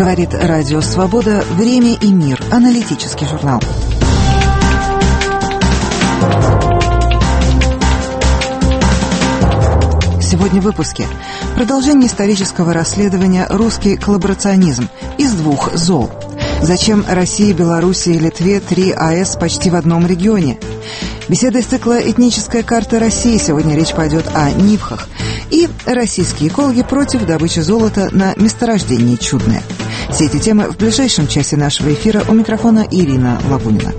Говорит Радио Свобода. Время и мир. Аналитический журнал. Сегодня в выпуске. Продолжение исторического расследования «Русский коллаборационизм» из двух зол. Зачем России, Белоруссии и Литве 3 АЭС почти в одном регионе? Беседа из цикла «Этническая карта России». Сегодня речь пойдет о нивхах. И российские экологи против добычи золота на месторождении Чудное. Все эти темы в ближайшем часе нашего эфира. У микрофона Ирина Лабунина.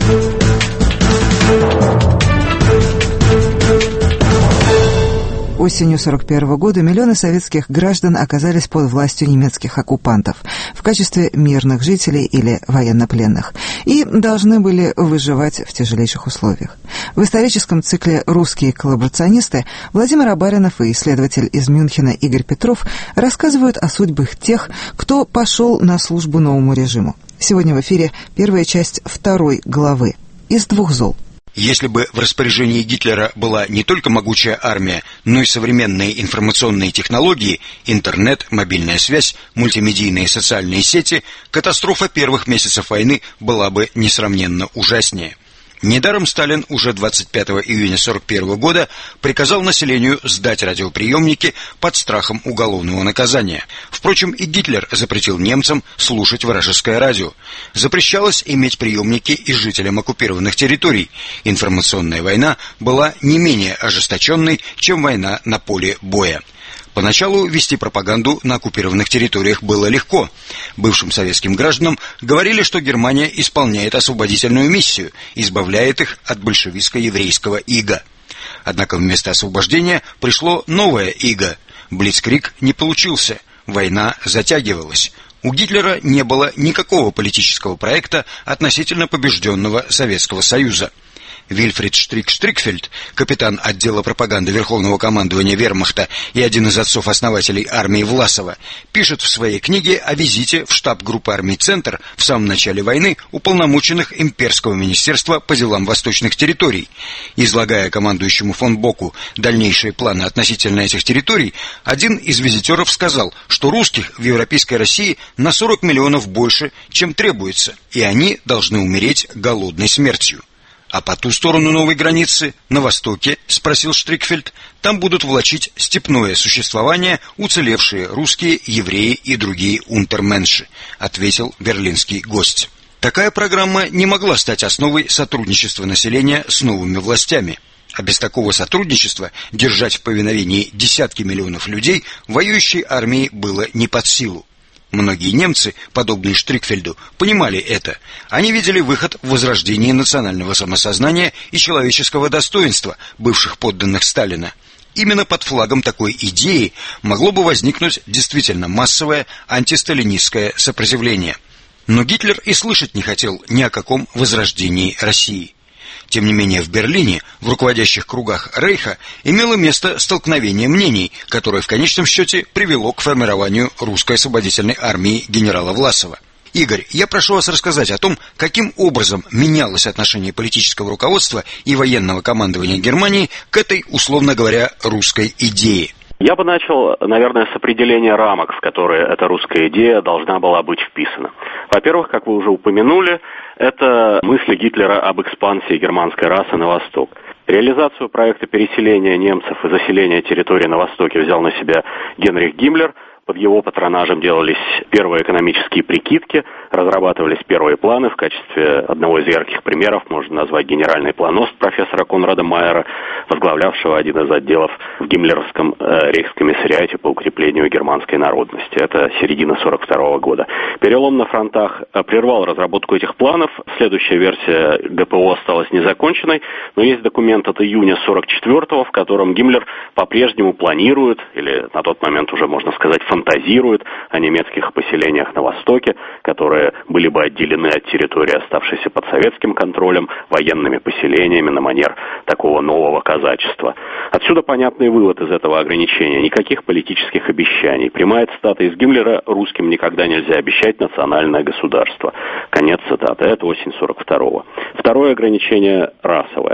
Осенью 1941 года миллионы советских граждан оказались под властью немецких оккупантов в качестве мирных жителей или военнопленных и должны были выживать в тяжелейших условиях. В историческом цикле «Русские коллаборационисты» Владимир Абаринов и исследователь из Мюнхена Игорь Петров рассказывают о судьбах тех, кто пошел на службу новому режиму. Сегодня в эфире первая часть 2 главы «Из двух зол». Если бы в распоряжении Гитлера была не только могучая армия, но и современные информационные технологии, интернет, мобильная связь, мультимедийные социальные сети, катастрофа первых месяцев войны была бы несравненно ужаснее. Недаром Сталин уже 25 июня 1941 года приказал населению сдать радиоприемники под страхом уголовного наказания. Впрочем, и Гитлер запретил немцам слушать вражеское радио. Запрещалось иметь приемники и жителям оккупированных территорий. Информационная война была не менее ожесточенной, чем война на поле боя. Поначалу вести пропаганду на оккупированных территориях было легко. Бывшим советским гражданам говорили, что Германия исполняет освободительную миссию, избавляет их от большевистско-еврейского ига. Однако вместо освобождения пришло новое иго. Блицкриг не получился, война затягивалась. У Гитлера не было никакого политического проекта относительно побежденного Советского Союза. Вильфрид Штрик-Штрикфельд, капитан отдела пропаганды Верховного командования Вермахта и один из отцов-основателей армии Власова, пишет в своей книге о визите в штаб группы армий «Центр» в самом начале войны уполномоченных Имперского министерства по делам восточных территорий. Излагая командующему фон Боку дальнейшие планы относительно этих территорий, один из визитеров сказал, что русских в европейской России на 40 миллионов больше, чем требуется, и они должны умереть голодной смертью. «А по ту сторону новой границы, на востоке, — спросил Штрикфельд, — там будут влачить степное существование уцелевшие русские, евреи и другие унтерменши», — ответил берлинский гость. Такая программа не могла стать основой сотрудничества населения с новыми властями. А без такого сотрудничества держать в повиновении десятки миллионов людей воюющей армии было не под силу. Многие немцы, подобные Штрикфельду, понимали это. Они видели выход в возрождении национального самосознания и человеческого достоинства бывших подданных Сталина. Именно под флагом такой идеи могло бы возникнуть действительно массовое антисталинистское сопротивление. Но Гитлер и слышать не хотел ни о каком возрождении России. Тем не менее, в Берлине, в руководящих кругах Рейха, имело место столкновение мнений, которое в конечном счете привело к формированию русской освободительной армии генерала Власова. Игорь, я прошу вас рассказать о том, каким образом менялось отношение политического руководства и военного командования Германии к этой, условно говоря, русской идее. Я бы начал, наверное, с определения рамок, в которые эта русская идея должна была быть вписана. Во-первых, как вы уже упомянули, это мысли Гитлера об экспансии германской расы на восток. Реализацию проекта переселения немцев и заселения территории на востоке взял на себя Генрих Гиммлер. Под его патронажем делались первые экономические прикидки, разрабатывались первые планы. В качестве одного из ярких примеров можно назвать генеральный планост профессора Конрада Майера, возглавлявшего один из отделов в гиммлеровском рейхскомиссариате по укреплению германской народности. Это середина 1942 года. Перелом на фронтах прервал разработку этих планов. Следующая версия ГПО осталась незаконченной, но есть документ от июня 1944, в котором Гиммлер по-прежнему планирует, или на тот момент уже можно сказать фантазирует о немецких поселениях на Востоке, которые были бы отделены от территории, оставшейся под советским контролем, военными поселениями на манер такого нового казачества. Отсюда понятный вывод из этого ограничения. Никаких политических обещаний. Прямая цитата из Гиммлера: «Русским никогда нельзя обещать национальное государство». Конец цитаты. Это осень 1942-го. Второе ограничение – расовое.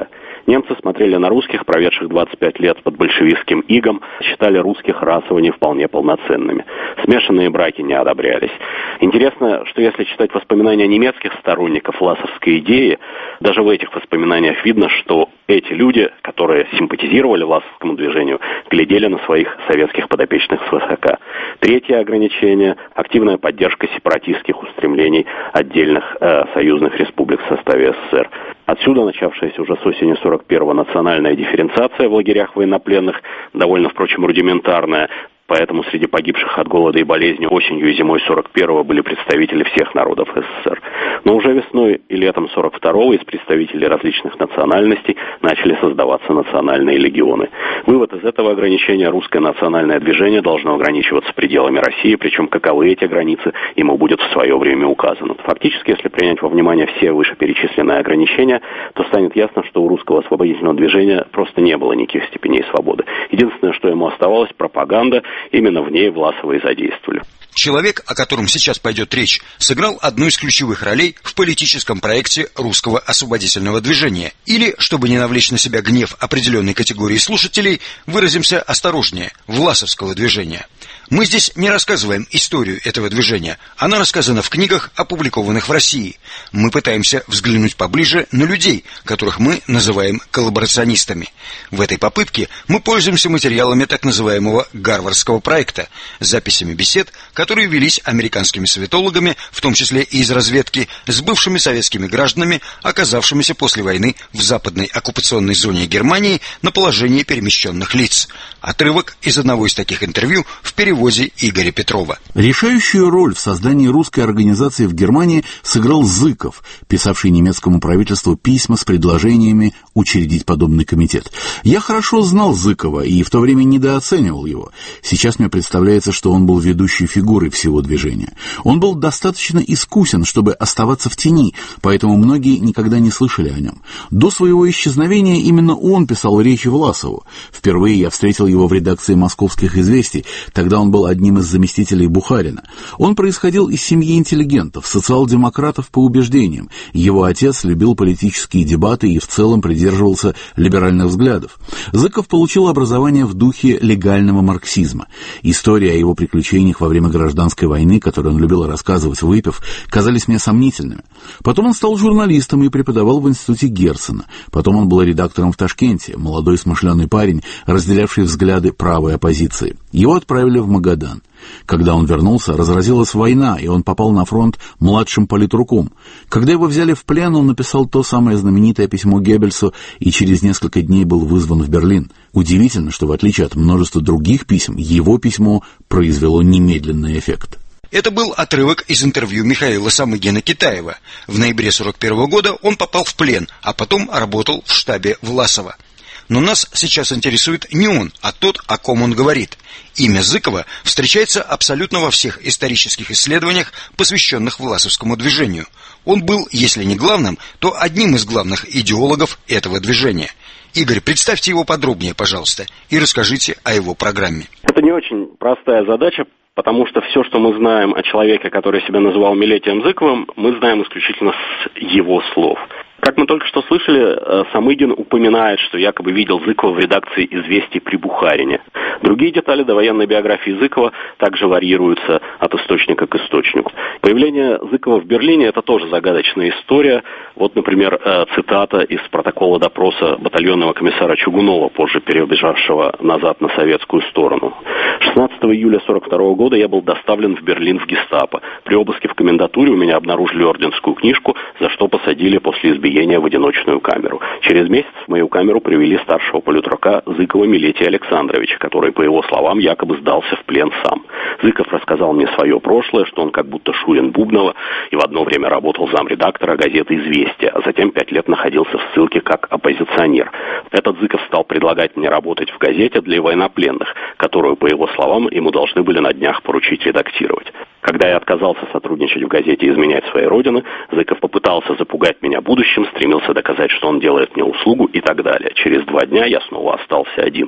Немцы смотрели на русских, проведших 25 лет под большевистским игом, считали русских расово не вполне полноценными. Смешанные браки не одобрялись. Интересно, что если читать воспоминания немецких сторонников власовской идеи, даже в этих воспоминаниях видно, что эти люди, которые симпатизировали власовскому движению, глядели на своих советских подопечных свысока. Третье ограничение – активная поддержка сепаратистских устремлений отдельных союзных республик в составе СССР. Отсюда начавшаяся уже с осени 41-го национальная дифференциация в лагерях военнопленных, довольно, впрочем, рудиментарная. Поэтому среди погибших от голода и болезни осенью и зимой 41-го были представители всех народов СССР. Но уже весной и летом 42-го из представителей различных национальностей начали создаваться национальные легионы. Вывод из этого ограничения: русское национальное движение должно ограничиваться пределами России, причем каковы эти границы ему будет в свое время указано. Фактически, если принять во внимание все вышеперечисленные ограничения, то станет ясно, что у русского освободительного движения просто не было никаких степеней свободы. Единственное, что ему оставалось – пропаганда. Именно в ней Власова и задействовали. Человек, о котором сейчас пойдет речь, сыграл одну из ключевых ролей в политическом проекте русского освободительного движения. Или, чтобы не навлечь на себя гнев определенной категории слушателей, выразимся осторожнее – власовского движения. Мы здесь не рассказываем историю этого движения. Она рассказана в книгах, опубликованных в России. Мы пытаемся взглянуть поближе на людей, которых мы называем коллаборационистами. В этой попытке мы пользуемся материалами так называемого Гарвардского проекта, записями бесед, которые велись американскими советологами, в том числе и из разведки, с бывшими советскими гражданами, оказавшимися после войны в западной оккупационной зоне Германии на положении перемещенных лиц. Отрывок из одного из таких интервью в переводе Игоря Петрова. Решающую роль в создании русской организации в Германии сыграл Зыков, писавший немецкому правительству письма с предложениями учредить подобный комитет. Я хорошо знал Зыкова и в то время недооценивал его. Сейчас мне представляется, что он был ведущей фигурой всего движения. Он был достаточно искусен, чтобы оставаться в тени, поэтому многие никогда не слышали о нем. До своего исчезновения именно он писал речи Власову. Впервые я встретил его в редакции «Московских известий». Тогда он был одним из заместителей Бухарина. Он происходил из семьи интеллигентов, социал-демократов по убеждениям. Его отец любил политические дебаты и в целом придерживался либеральных взглядов. Зыков получил образование в духе легального марксизма. История о его приключениях во время гражданской войны, которую он любил рассказывать, выпив, казались мне сомнительными. Потом он стал журналистом и преподавал в институте Герцена. Потом он был редактором в Ташкенте, молодой смышленый парень, разделявший взгляды правой оппозиции. Его отправили в Магадан. Когда он вернулся, разразилась война, и он попал на фронт младшим политруком. Когда его взяли в плен, он написал то самое знаменитое письмо Геббельсу и через несколько дней был вызван в Берлин. Удивительно, что в отличие от множества других писем, его письмо произвело немедленный эффект. Это был отрывок из интервью Михаила Самыгина-Китаева. В ноябре 1941 года он попал в плен, а потом работал в штабе Власова. Но нас сейчас интересует не он, а тот, о ком он говорит. Имя Зыкова встречается абсолютно во всех исторических исследованиях, посвященных власовскому движению. Он был, если не главным, то одним из главных идеологов этого движения. Игорь, представьте его подробнее, пожалуйста, и расскажите о его программе. Это не очень простая задача, потому что все, что мы знаем о человеке, который себя называл Милетием Зыковым, мы знаем исключительно с его слов. Как мы только что слышали, Самыгин упоминает, что якобы видел Зыкова в редакции «Известий» при Бухарине. Другие детали довоенной биографии Зыкова также варьируются от источника к источнику. Появление Зыкова в Берлине – это тоже загадочная история. Вот, например, цитата из протокола допроса батальонного комиссара Чугунова, позже перебежавшего назад на советскую сторону. 16 июля 1942 года я был доставлен в Берлин в гестапо. При обыске в комендатуре у меня обнаружили орденскую книжку, за что посадили после избиения в одиночную камеру. Через месяц в мою камеру привели старшего политрука Зыкова Милетия Александровича, который, по его словам, якобы сдался в плен сам. Зыков рассказал мне свое прошлое, что он как будто Шурин Бубнова и в одно время работал замредактора газеты «Известия», а затем 5 лет находился в ссылке как оппозиционер. Этот Зыков стал предлагать мне работать в газете для военнопленных, которую, по его словам, ему должны были на днях поручить редактировать. Когда я отказался сотрудничать в газете и изменять своей родины, Зыков попытался запугать меня будущим, стремился доказать, что он делает мне услугу и так далее. Через 2 дня я снова остался один.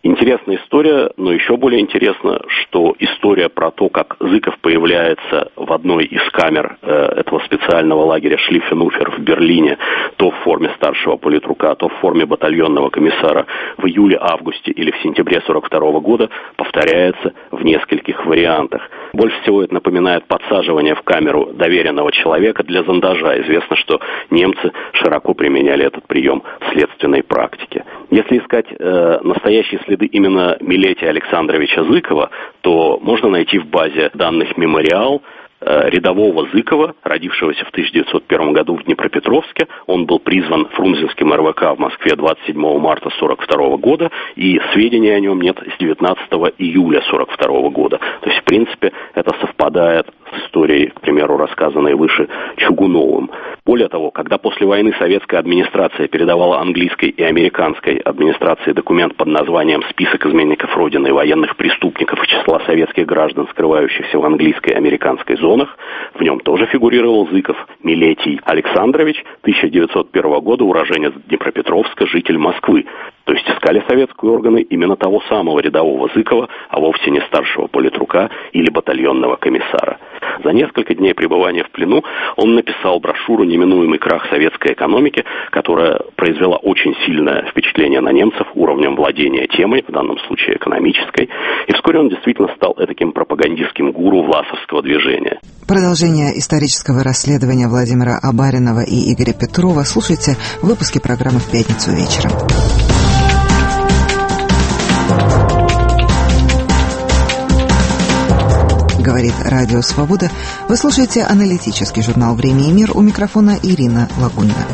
Интересная история, но еще более интересно, что история про то, как Зыков появляется в одной из камер этого специального лагеря Шлиффенуфер в Берлине, то в форме старшего политрука, то в форме батальонного комиссара в июле, августе или в сентябре 1942 года, повторяется в нескольких вариантах. Больше всего это напоминает подсаживание в камеру доверенного человека для зондажа. Известно, что немцы широко применяли этот прием в следственной практике. Если искать настоящие следы именно Милетия Александровича Зыкова, то можно найти в базе данных «Мемориал» рядового Зыкова, родившегося в 1901 году в Днепропетровске. Он был призван Фрунзенским РВК в Москве 27 марта 1942 года, и сведений о нем нет с 19 июля 1942 года. То есть, в принципе, это совпадает с историей, к примеру, рассказанной выше Чугуновым. Более того, когда после войны советская администрация передавала английской и американской администрации документ под названием «Список изменников Родины и военных преступников из числа советских граждан, скрывающихся в английской и американской зонах», в нем тоже фигурировал Зыков Милетий Александрович, 1901 года, уроженец Днепропетровска, житель Москвы. То есть искали советские органы именно того самого рядового Зыкова, а вовсе не старшего политрука или батальонного комиссара. За несколько дней пребывания в плену он написал брошюру «Неминуемый крах советской экономики», которая произвела очень сильное впечатление на немцев уровнем владения темой, в данном случае экономической, и вскоре он действительно стал этаким пропагандистским гуру власовского движения. Продолжение исторического расследования Владимира Абаринова и Игоря Петрова слушайте в выпуске программы «В пятницу вечером». Говорит Радио Свобода. Вы слушаете аналитический журнал «Время и мир». У микрофона Ирина Лагунина.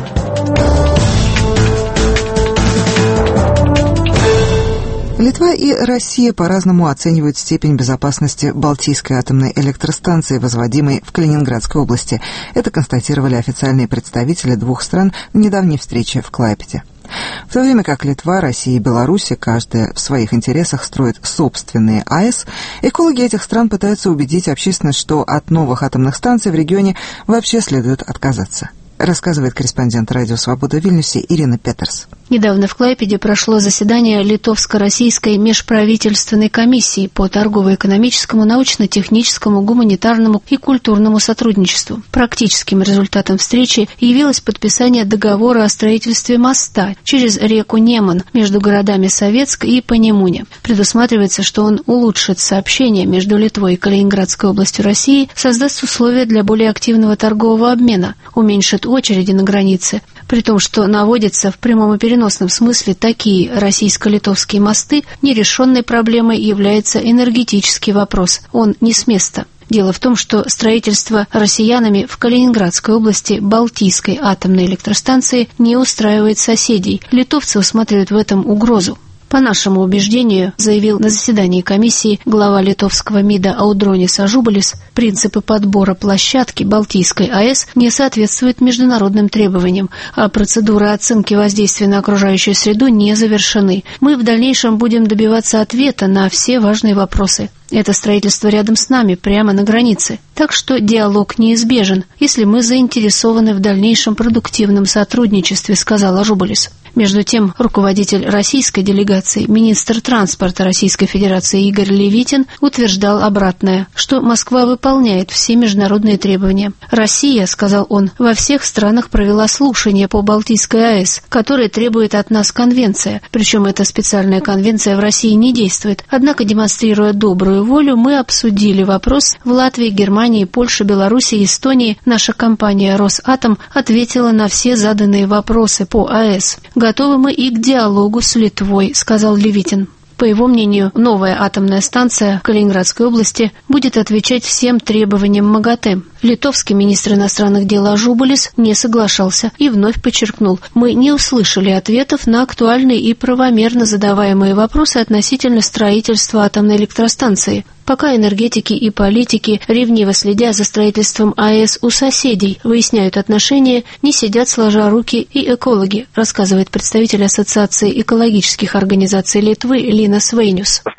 Литва и Россия по-разному оценивают степень безопасности Балтийской атомной электростанции, возводимой в Калининградской области. Это констатировали официальные представители двух стран в недавней встрече в Клайпеде. В то время как Литва, Россия и Беларусь, каждая в своих интересах строит собственные АЭС, экологи этих стран пытаются убедить общественность, что от новых атомных станций в регионе вообще следует отказаться. Рассказывает корреспондент Радио Свобода в Вильнюсе Ирина Петерс. Недавно в Клайпеде прошло заседание Литовско-Российской межправительственной комиссии по торгово-экономическому, научно-техническому, гуманитарному и культурному сотрудничеству. Практическим результатом встречи явилось подписание договора о строительстве моста через реку Неман между городами Советск и Панемуня. Предусматривается, что он улучшит сообщение между Литвой и Калининградской областью России, создаст условия для более активного торгового обмена, уменьшит очереди на границе, при том, что наводятся в прямом и переносном смысле такие российско-литовские мосты, нерешенной проблемой является энергетический вопрос. Он не с места. Дело в том, что строительство россиянами в Калининградской области Балтийской атомной электростанции не устраивает соседей. Литовцы усматривают в этом угрозу. По нашему убеждению, заявил на заседании комиссии глава литовского МИДа Аудронис Ажубалис, принципы подбора площадки Балтийской АЭС не соответствуют международным требованиям, а процедуры оценки воздействия на окружающую среду не завершены. Мы в дальнейшем будем добиваться ответа на все важные вопросы. Это строительство рядом с нами, прямо на границе. Так что диалог неизбежен, если мы заинтересованы в дальнейшем продуктивном сотрудничестве, сказал Ажубалис. Между тем, руководитель российской делегации, министр транспорта Российской Федерации Игорь Левитин утверждал обратное, что Москва выполняет все международные требования. Россия, сказал он, во всех странах провела слушания по Балтийской АЭС, которые требует от нас конвенция. Причем эта специальная конвенция в России не действует. Однако, демонстрируя добрую волю, мы обсудили вопрос в Латвии, Германии, Польше, Беларуси и Эстонии. Наша компания «Росатом» ответила на все заданные вопросы по АЭС. Готовы мы и к диалогу с Литвой, сказал Левитин. По его мнению, новая атомная станция в Калининградской области будет отвечать всем требованиям МАГАТЭ. Литовский министр иностранных дел Ажубалис не соглашался и вновь подчеркнул: мы не услышали ответов на актуальные и правомерно задаваемые вопросы относительно строительства атомной электростанции. Пока энергетики и политики, ревниво следя за строительством АЭС у соседей, выясняют отношения, не сидят сложа руки и экологи, рассказывает представитель Ассоциации экологических организаций Литвы Линас Вейнюс.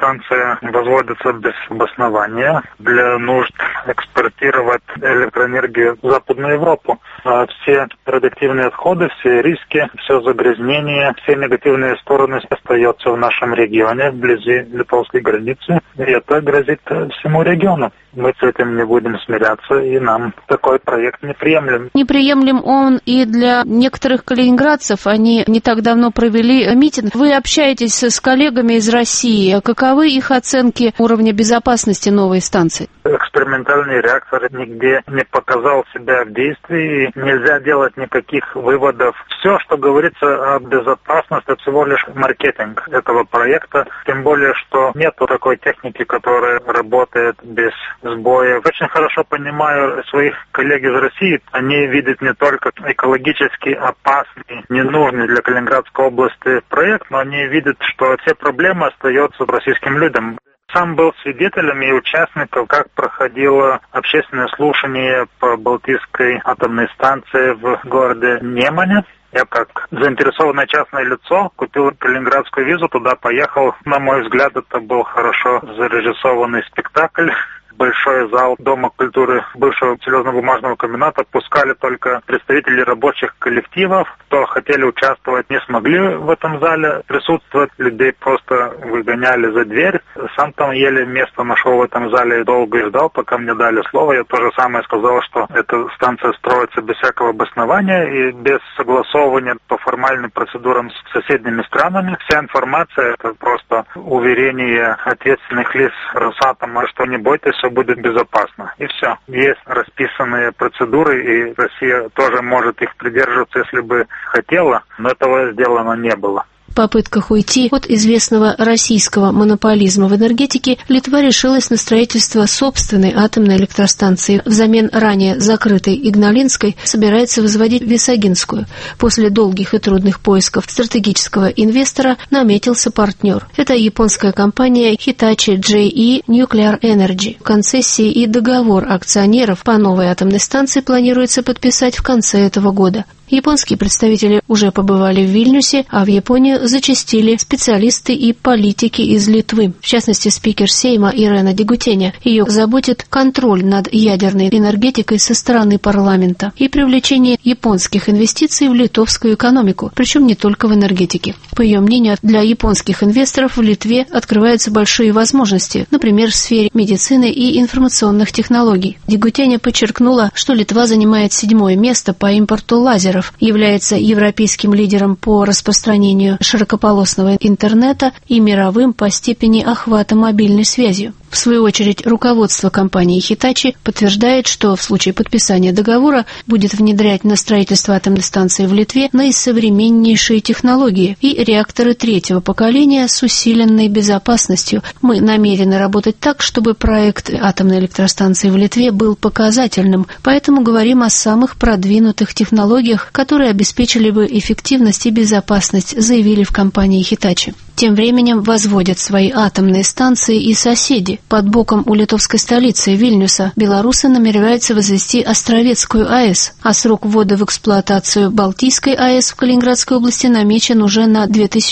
станция возводится без обоснования для нужд экспортировать электроэнергию в Западную Европу. А все радиоактивные отходы, все риски, все загрязнение, все негативные стороны остаются в нашем регионе, вблизи литовской границы. И это грозит всему региону. Мы с этим не будем смиряться, и нам такой проект неприемлем. Неприемлем он и для некоторых калининградцев. Они не так давно провели митинг. Вы общаетесь с коллегами из России. Каковы их оценки уровня безопасности новой станции? Экспериментальный реактор нигде не показал себя в действии. Нельзя делать никаких выводов. Все, что говорится о безопасности, это всего лишь маркетинг этого проекта. Тем более, что нет такой техники, которая работает без сбоев. Очень хорошо понимаю своих коллег из России. Они видят не только экологически опасный, ненужный для Калининградской области проект, но они видят, что все проблемы остаются российским людям. Сам был свидетелем и участником, как проходило общественное слушание по Балтийской атомной станции в городе Немане. Я как заинтересованное частное лицо купил калининградскую визу, туда поехал. На мой взгляд, это был хорошо зарежиссованный спектакль. Большой зал Дома культуры бывшего железнобумажного комбината пускали только представители рабочих коллективов. Кто хотели участвовать, не смогли в этом зале присутствовать. Людей просто выгоняли за дверь. Сам там еле место нашел в этом зале и долго ждал, пока мне дали слово. Я то же самое сказал, что эта станция строится без всякого обоснования и без согласовывания по формальным процедурам с соседними странами. Вся информация — это просто уверение ответственных лиц Росатома, что не бойтесь, все будет безопасно. И все. Есть расписанные процедуры, и Россия тоже может их придерживаться, если бы хотела, но этого сделано не было. В попытках уйти от известного российского монополизма в энергетике Литва решилась на строительство собственной атомной электростанции. Взамен ранее закрытой Игналинской собирается возводить Висагинскую. После долгих и трудных поисков стратегического инвестора наметился партнер. Это японская компания Hitachi JE Nuclear Energy. Концессии и договор акционеров по новой атомной станции планируется подписать в конце этого года. Японские представители уже побывали в Вильнюсе, а в Японию зачастили специалисты и политики из Литвы. В частности, спикер Сейма Ирена Дегутеня. Ее заботит контроль над ядерной энергетикой со стороны парламента и привлечение японских инвестиций в литовскую экономику, причем не только в энергетике. По ее мнению, для японских инвесторов в Литве открываются большие возможности, например, в сфере медицины и информационных технологий. Дегутеня подчеркнула, что Литва занимает 7-е место по импорту лазеров, является европейским лидером по распространению широкополосного интернета и мировым по степени охвата мобильной связью. В свою очередь, руководство компании Hitachi подтверждает, что в случае подписания договора будет внедрять на строительство атомной станции в Литве наисовременнейшие технологии и реакторы 3-го поколения с усиленной безопасностью. Мы намерены работать так, чтобы проект атомной электростанции в Литве был показательным, поэтому говорим о самых продвинутых технологиях, которые обеспечили бы эффективность и безопасность, заявили в компании Hitachi. Тем временем возводят свои атомные станции и соседи. Под боком у литовской столицы Вильнюса белорусы намереваются возвести Островецкую АЭС, а срок ввода в эксплуатацию Балтийской АЭС в Калининградской области намечен уже на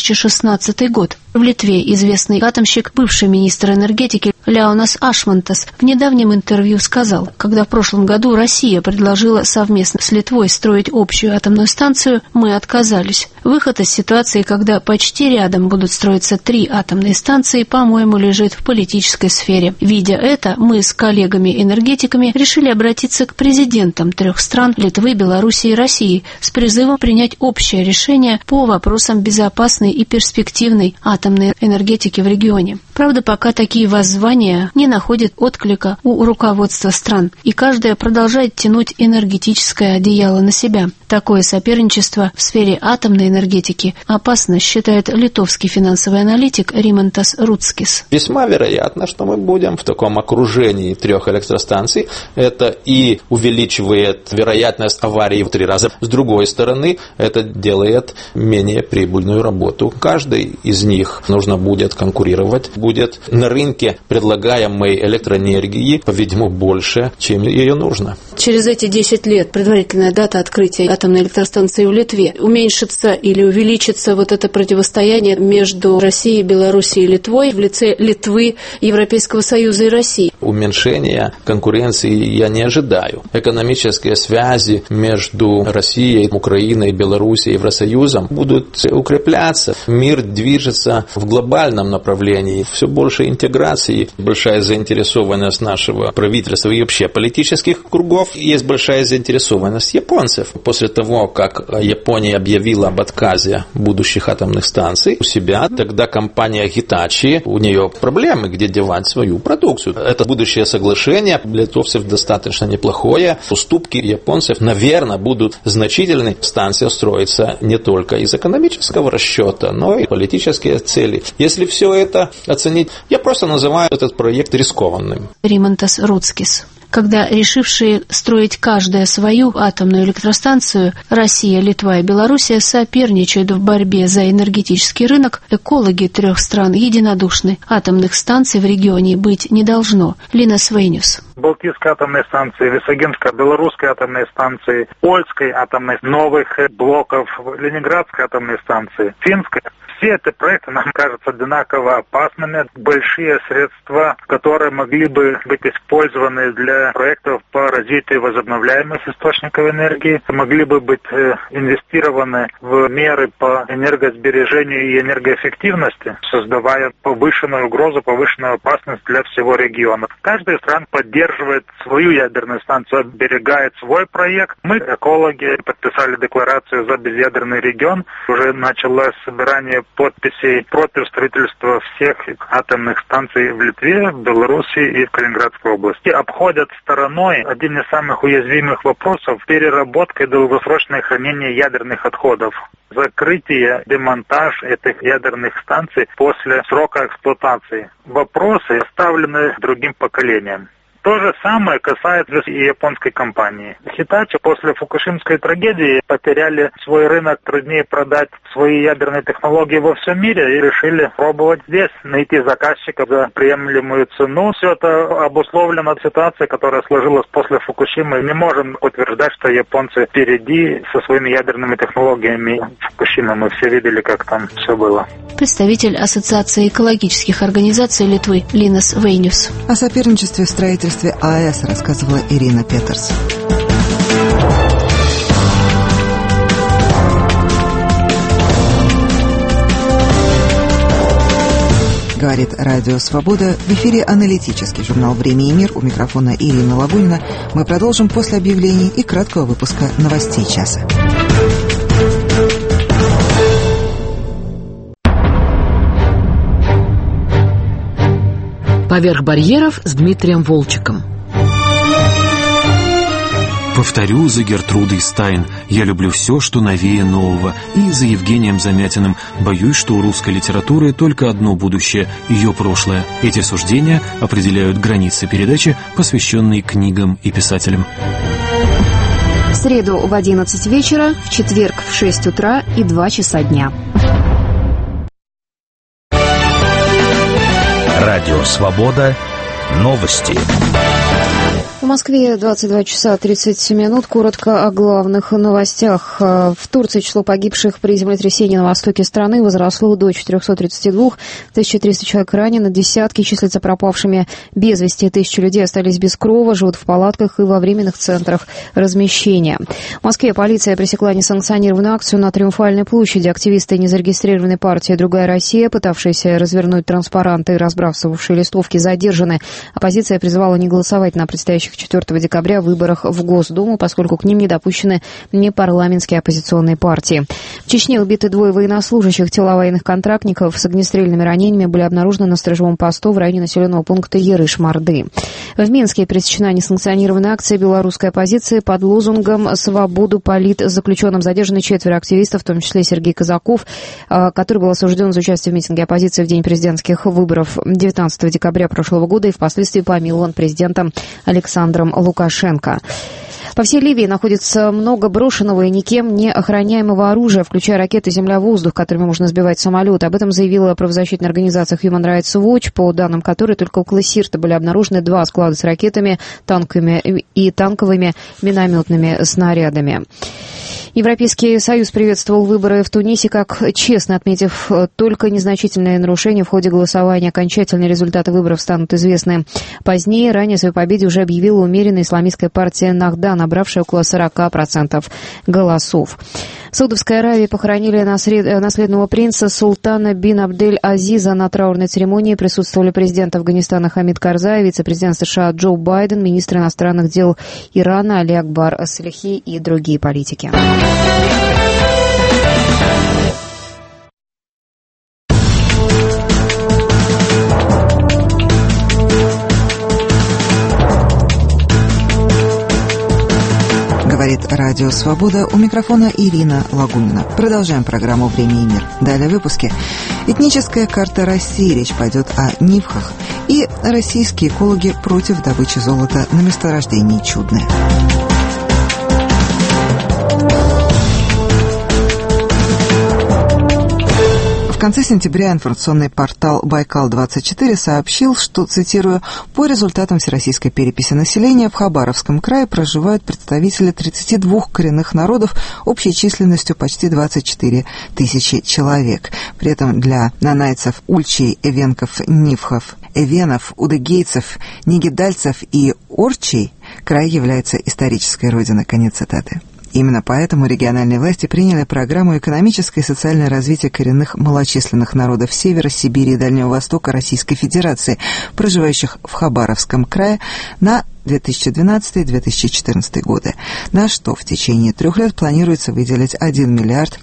2016 год. В Литве известный атомщик, бывший министр энергетики Леонас Ашмантас в недавнем интервью сказал, когда в прошлом году Россия предложила совместно с Литвой строить общую атомную станцию, мы отказались. Выход из ситуации, когда почти рядом будут строиться 3 атомные станции, по-моему, лежит в политической сфере. Видя это, мы с коллегами-энергетиками решили обратиться к президентам 3 стран Литвы, Беларуси и России с призывом принять общее решение по вопросам безопасной и перспективной атомной энергетики в регионе. Правда, пока такие воззвания не находят отклика у руководства стран, и каждая продолжает тянуть энергетическое одеяло на себя. Такое соперничество в сфере атомной энергетики опасно, считает литовский финансовый аналитик Римантас Рудскис. Весьма вероятно, что мы будем в таком окружении 3 электростанций. Это и увеличивает вероятность аварии в 3 раза. С другой стороны, это делает менее прибыльную работу каждой из них. них нужно будет конкурировать. Будет на рынке предлагаемой электроэнергии, по-видимому, больше, чем ее нужно. Через эти 10 лет предварительная дата открытия атомной электростанции в Литве уменьшится или увеличится вот это противостояние между Россией, Белоруссией и Литвой в лице Литвы, Европейского Союза и России? Уменьшения конкуренции я не ожидаю. Экономические связи между Россией, Украиной, Белоруссией и Евросоюзом будут укрепляться. Мир движется в глобальном направлении. Все больше интеграции, большая заинтересованность нашего правительства и вообще политических кругов. Есть большая заинтересованность японцев. После того, как Япония объявила об отказе будущих атомных станций у себя, тогда компания Hitachi, у нее проблемы, где девать свою продукцию. Это будущее соглашение для литовцев достаточно неплохое. Уступки японцев, наверное, будут значительны. Станция строится не только из экономического расчета, но и политические цели. Если все это оценить, я просто называю этот проект рискованным. Римонтас Руцкис. Когда решившие строить каждая свою атомную электростанцию, Россия, Литва и Белоруссия соперничают в борьбе за энергетический рынок, экологи 3 стран единодушны. Атомных станций в регионе быть не должно. Линас Вейнюс. Балтийской атомной станции, Висагинской, белорусской атомной станции, польской атомной, новых блоков, Ленинградской атомной станции, финской. Все эти проекты нам кажутся одинаково опасными. Большие средства, которые могли бы быть использованы для проектов по развитию возобновляемых источников энергии, могли бы быть инвестированы в меры по энергосбережению и энергоэффективности, создавая повышенную угрозу, повышенную опасность для всего региона. Каждая страна поддерживает свою ядерную станцию, оберегает свой проект. Мы, экологи, подписали декларацию за безъядерный регион. Уже началось собирание подписей против строительства всех атомных станций в Литве, в Белоруссии и в Калининградской области. Обходят стороной один из самых уязвимых вопросов — переработка и долгосрочное хранение ядерных отходов. Закрытие, демонтаж этих ядерных станций после срока эксплуатации. Вопросы оставлены другим поколениям. То же самое касается и японской компании. Hitachi после фукушимской трагедии потеряли свой рынок, труднее продать свои ядерные технологии во всем мире и решили пробовать здесь, найти заказчика за приемлемую цену. Все это обусловлено ситуацией, которая сложилась после Фукушимы. Не можем утверждать, что японцы впереди со своими ядерными технологиями Фукушимы. Мы все видели, как там все было. Представитель Ассоциации экологических организаций Литвы Линас Вейнюс. О соперничестве в строительстве АЭС рассказывала Ирина Петерс. Говорит Радио Свобода. В эфире аналитический журнал «Время и мир». У микрофона Ирина Лабунина. Мы продолжим после объявлений и краткого выпуска новостей часа. «Поверх барьеров» с Дмитрием Волчиком. Повторю за Гертрудой Стайн: я люблю все, что новее нового. И за Евгением Замятиным: боюсь, что у русской литературы только одно будущее — ее прошлое. Эти суждения определяют границы передачи, посвященной книгам и писателям. В среду в 11 вечера, в четверг в 6 утра и 2 часа дня. Радио «Свобода». Новости. В Москве 22 часа 30 минут. Коротко о главных новостях. В Турции число погибших при землетрясении на востоке страны возросло до 432. 1300 человек ранено, десятки числятся пропавшими без вести. 1000 людей остались без крова, живут в палатках и во временных центрах размещения. В Москве полиция пресекла несанкционированную акцию на Триумфальной площади. Активисты незарегистрированной партии «Другая Россия», пытавшиеся развернуть транспаранты и разбрасывавшие листовки, задержаны. Оппозиция призывала не голосовать на предстоящих 4 декабря выборах в Госдуму, поскольку к ним не допущены непарламентские оппозиционные партии. В Чечне убиты 2 военнослужащих. Тела военных контрактников с огнестрельными ранениями были обнаружены на сторожевом посту в районе населенного пункта Ерыш-Морды. В Минске пресечена несанкционированная акция белорусской оппозиции под лозунгом «Свободу политзаключенным». Задержаны 4 активистов, в том числе Сергей Казаков, который был осужден за участие в митинге оппозиции в день президентских выборов 19 декабря прошлого года и впоследствии помилован президентом Александром Лукашенко. По всей Ливии находится много брошенного и никем не охраняемого оружия, включая ракеты «Земля-воздух», которыми можно сбивать самолеты. Об этом заявила правозащитная организация Human Rights Watch, по данным которой только около Сирта были обнаружены 2 склада с ракетами, танками и танковыми минометными снарядами. Европейский Союз приветствовал выборы в Тунисе как честно, отметив только незначительные нарушения в ходе голосования. Окончательные результаты выборов станут известны позднее. Ранее о своей победе уже объявила умеренная исламистская партия Нахда, набравшая около 40% голосов. В Саудовской Аравии похоронили наследного принца Султана бин Абдель-Азиза. На траурной церемонии присутствовали президент Афганистана Хамид Карзай, вице-президент США Джо Байден, министр иностранных дел Ирана Али Акбар Салихи и другие политики. Говорит Радио Свобода, у микрофона Ирина Лагунина. Продолжаем программу «Время и мир». Далее в выпуске. Этническая карта России. Речь пойдет о нивхах. И российские экологи против добычи золота на месторождении Чудное. В конце сентября информационный портал «Байкал-24» сообщил, что, цитирую, «по результатам всероссийской переписи населения в Хабаровском крае проживают представители 32 коренных народов общей численностью почти 24 тысячи человек». При этом для нанайцев, ульчей, эвенков, нивхов, эвенов, удыгейцев, нигидальцев и орчей край является исторической родиной». Конец цитаты. Именно поэтому региональные власти приняли программу «Экономическое и социальное развитие коренных малочисленных народов Севера, Сибири и Дальнего Востока Российской Федерации, проживающих в Хабаровском крае на 2012-2014 годы, на что в течение 3 лет планируется выделить 1 миллиард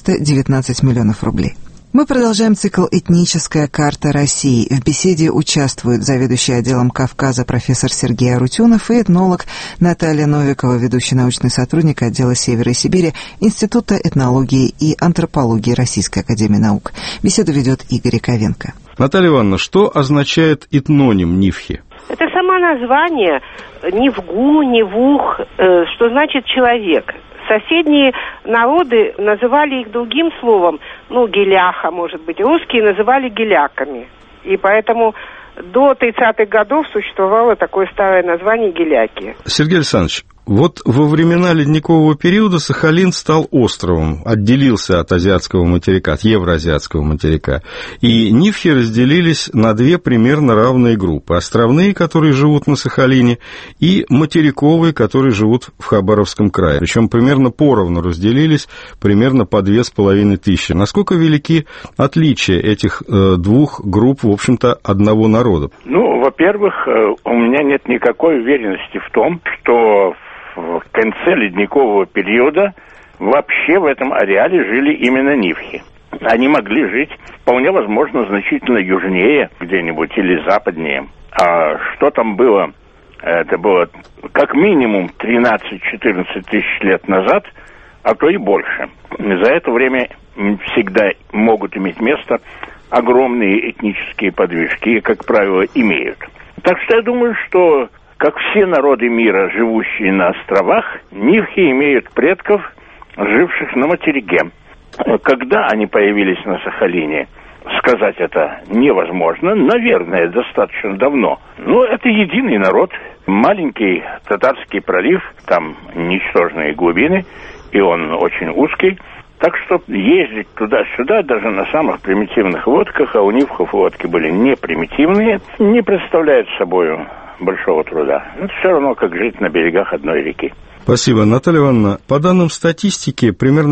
419 миллионов рублей. Мы продолжаем цикл «Этническая карта России». В беседе участвуют заведующий отделом Кавказа профессор Сергей Арутюнов и этнолог Наталья Новикова, ведущий научный сотрудник отдела Севера и Сибири Института этнологии и антропологии Российской академии наук. Беседу ведет Игорь Яковенко. Наталья Ивановна, что означает этноним нивхи? Это само название нивгу, нивух, что значит человек. Соседние народы называли их другим словом, геляха, может быть. Русские называли геляками. И поэтому до 30-х годов существовало такое старое название геляки. Сергей Александрович, вот во времена ледникового периода Сахалин стал островом, отделился от азиатского материка, от евроазиатского материка. И нивхи разделились на 2 примерно равные группы. Островные, которые живут на Сахалине, и материковые, которые живут в Хабаровском крае. Причем примерно поровну разделились, примерно по 2500. Насколько велики отличия этих 2 групп, в общем-то, одного народа? Во-первых, у меня нет никакой уверенности в том, что в конце ледникового периода вообще в этом ареале жили именно нивхи. Они могли жить, вполне возможно, значительно южнее где-нибудь или западнее. А что там было? Это было как минимум 13-14 тысяч лет назад, а то и больше. За это время всегда могут иметь место огромные этнические подвижки, и, как правило, имеют. Так что я думаю, что, как все народы мира, живущие на островах, нивхи имеют предков, живших на материке. Когда они появились на Сахалине, сказать это невозможно. Наверное, достаточно давно. Но это единый народ. Маленький Татарский пролив, там ничтожные глубины, и он очень узкий. Так что ездить туда-сюда, даже на самых примитивных лодках, а у нивхов лодки были не примитивные, не представляет собой большого труда. Это все равно, как жить на берегах одной реки. Спасибо. Наталья Ивановна, по данным статистики, примерно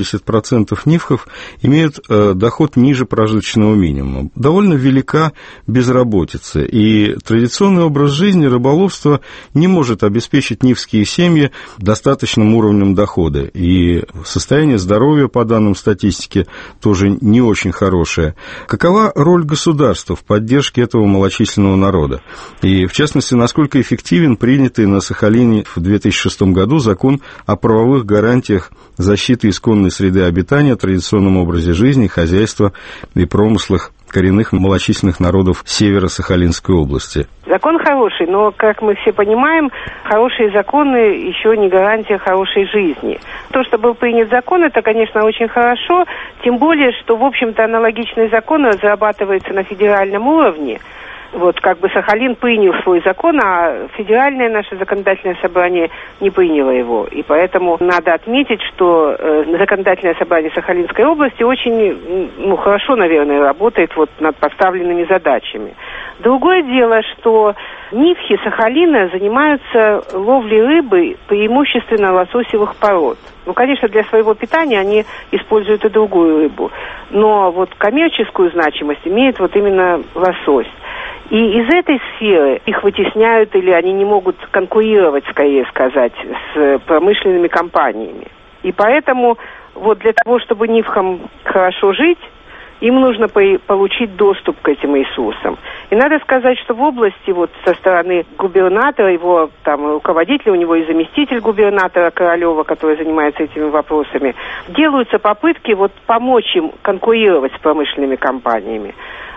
70% нивхов имеют доход ниже прожиточного минимума. Довольно велика безработица, и традиционный образ жизни, рыболовства не может обеспечить нивские семьи достаточным уровнем дохода. И состояние здоровья, по данным статистики, тоже не очень хорошее. Какова роль государства в поддержке этого малочисленного народа? И, в частности, насколько эффективен принятый на Сахалине в 2006 году закон о правовых гарантиях защиты исконной среды обитания, традиционном образе жизни, хозяйства и промыслах коренных малочисленных народов севера Сахалинской области? Закон хороший, но, как мы все понимаем, хорошие законы еще не гарантия хорошей жизни. То, что был принят закон, это, конечно, очень хорошо, тем более, что, в общем-то, аналогичные законы разрабатываются на федеральном уровне. Вот как бы Сахалин принял свой закон, а федеральное наше законодательное собрание не приняло его. И поэтому надо отметить, что законодательное собрание Сахалинской области очень хорошо, наверное, работает вот над поставленными задачами. Другое дело, что нивхи Сахалина занимаются ловлей рыбы преимущественно лососевых пород. Ну, конечно, для своего питания они используют и другую рыбу. Но вот коммерческую значимость имеет вот именно лосось. И из этой сферы их вытесняют или они не могут конкурировать, скорее сказать, с промышленными компаниями. И поэтому вот для того, чтобы нивхам хорошо жить, им нужно получить доступ к этим ресурсам. И надо сказать, что в области вот со стороны губернатора, его там руководителя, у него и заместитель губернатора Королева, который занимается этими вопросами, делаются попытки вот помочь им конкурировать с промышленными компаниями.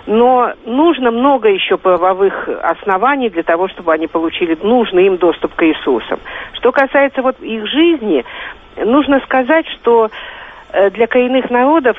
Но нужно много еще правовых оснований для того, чтобы они получили нужный им доступ к ресурсам. Что касается вот их жизни, нужно сказать, что для коренных народов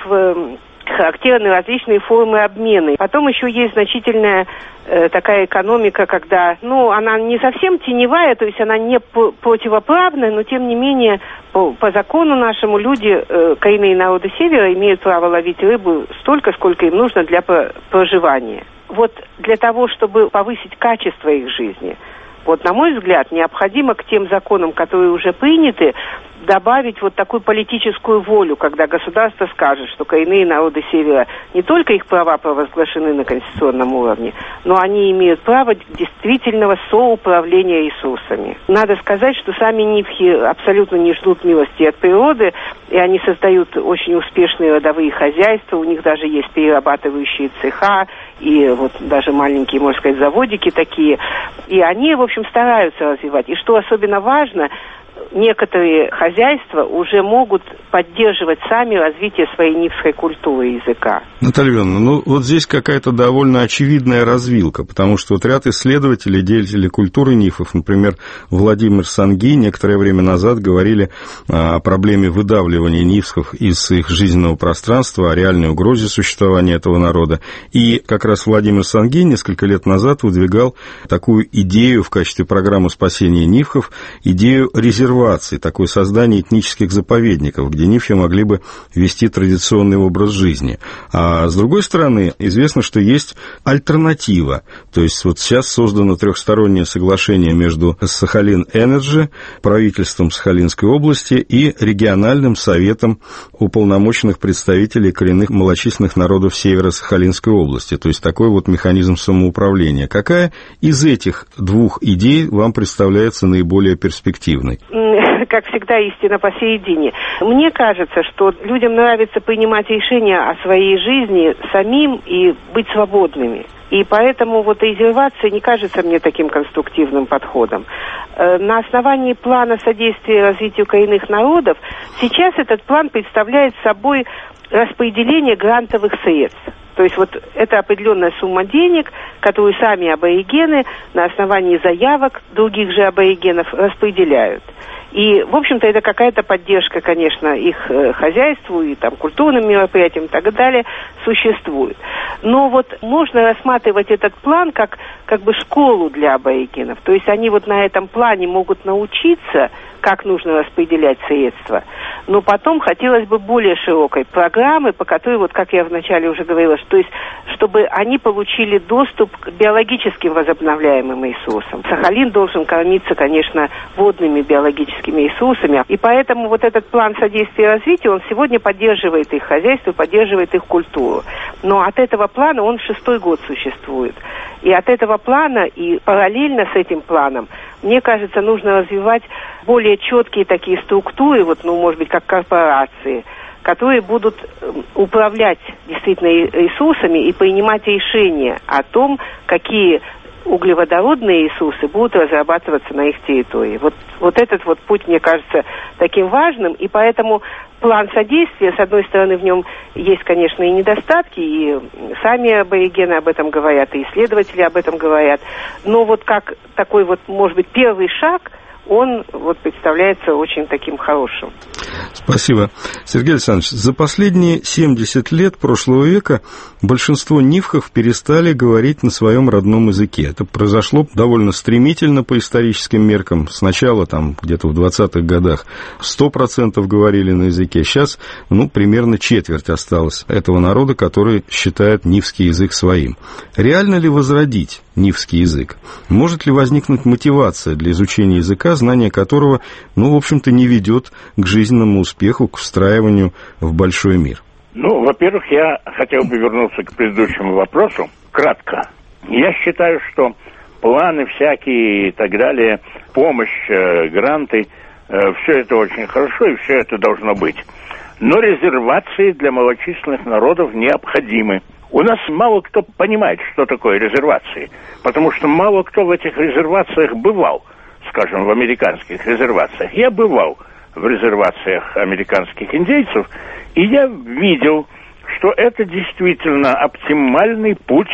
характерны различные формы обмена. Потом еще есть значительная такая экономика, когда, она не совсем теневая, то есть она не противоправная, но тем не менее по закону нашему люди, коренные народы Севера, имеют право ловить рыбу столько, сколько им нужно для проживания. Вот для того, чтобы повысить качество их жизни, вот, на мой взгляд, необходимо к тем законам, которые уже приняты, добавить вот такую политическую волю, когда государство скажет, что коренные народы Севера, не только их права провозглашены на конституционном уровне, но они имеют право действительного соуправления ресурсами. Надо сказать, что сами нивхи абсолютно не ждут милости от природы, и они создают очень успешные родовые хозяйства, у них даже есть перерабатывающие цеха, и вот даже маленькие, можно сказать, заводики такие. И они, в общем, стараются развивать. И что особенно важно, некоторые хозяйства уже могут поддерживать сами развитие своей нивской культуры и языка. Наталья Ивановна, вот здесь какая-то довольно очевидная развилка, потому что вот ряд исследователей, деятелей культуры нифов, например, Владимир Санги, некоторое время назад говорили о проблеме выдавливания нифов из их жизненного пространства, о реальной угрозе существования этого народа. И как раз Владимир Санги несколько лет назад выдвигал такую идею в качестве программы спасения нифов, идею резервации, такое создание этнических заповедников, где нифи могли бы вести традиционный образ жизни. А с другой стороны, известно, что есть альтернатива. То есть вот сейчас создано трехстороннее соглашение между Сахалин Энерджи, правительством Сахалинской области и региональным советом уполномоченных представителей коренных малочисленных народов севера Сахалинской области. То есть такой вот механизм самоуправления. Какая из этих двух идей вам представляется наиболее перспективной? Как всегда, истина посередине. Мне кажется, что людям нравится принимать решения о своей жизни самим и быть свободными. И поэтому вот резервация не кажется мне таким конструктивным подходом. На основании плана содействия развитию коренных народов сейчас этот план представляет собой распределение грантовых средств. То есть вот это определенная сумма денег, которую сами аборигены на основании заявок других же аборигенов распределяют. И, в общем-то, это какая-то поддержка, конечно, их хозяйству и там культурным мероприятиям и так далее существует. Но вот можно рассматривать этот план как бы школу для аборигенов. То есть они вот на этом плане могут научиться, как нужно распределять средства. Но потом хотелось бы более широкой программы, по которой, вот как я вначале уже говорила, то есть чтобы они получили доступ к биологическим возобновляемым ресурсам. Сахалин должен кормиться, конечно, водными биологическими ресурсами. И поэтому вот этот план содействия и развития, он сегодня поддерживает их хозяйство, поддерживает их культуру. Но от этого плана он 6-й год существует. И от этого плана и параллельно с этим планом, мне кажется, нужно развивать более четкие такие структуры, вот, может быть, как корпорации, которые будут управлять действительно ресурсами и принимать решения о том, какие углеводородные ресурсы будут разрабатываться на их территории. Вот этот вот путь, мне кажется, таким важным, и поэтому план содействия, с одной стороны, в нем есть, конечно, и недостатки, и сами аборигены об этом говорят, и исследователи об этом говорят, но вот как такой вот, может быть, первый шаг, он вот представляется очень таким хорошим. Спасибо. Сергей Александрович, за последние 70 лет прошлого века большинство нивхов перестали говорить на своем родном языке. Это произошло довольно стремительно по историческим меркам. Сначала, там, где-то в 20-х годах 100% говорили на языке. Сейчас, примерно четверть осталось этого народа, который считает нивский язык своим. Реально ли возродить нивский язык? Может ли возникнуть мотивация для изучения языка, знание которого, в общем-то, не ведет к жизненному успеху, к встраиванию в большой мир? Во-первых, я хотел бы вернуться к предыдущему вопросу. Кратко. Я считаю, что планы всякие и так далее, помощь, гранты, все это очень хорошо и все это должно быть. Но резервации для малочисленных народов необходимы. У нас мало кто понимает, что такое резервации, потому что мало кто в этих резервациях бывал, скажем, в американских резервациях. Я бывал в резервациях американских индейцев, и я видел, что это действительно оптимальный путь